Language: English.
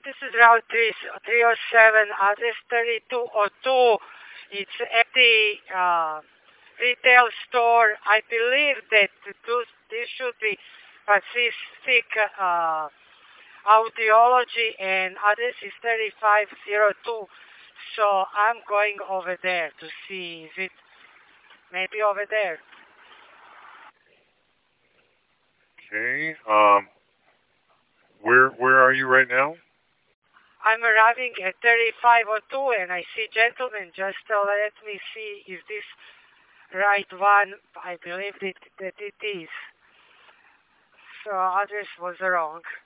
this is Route 307, address 3202. It's at the retail store. I believe that this should be Pacific Audiology, and address is 3502. So I'm going over there to see, is it maybe over there? Okay. Where are you right now? I'm arriving at 3502 and I see gentlemen. Just let me see if this right one. I believe that it is. So address was wrong.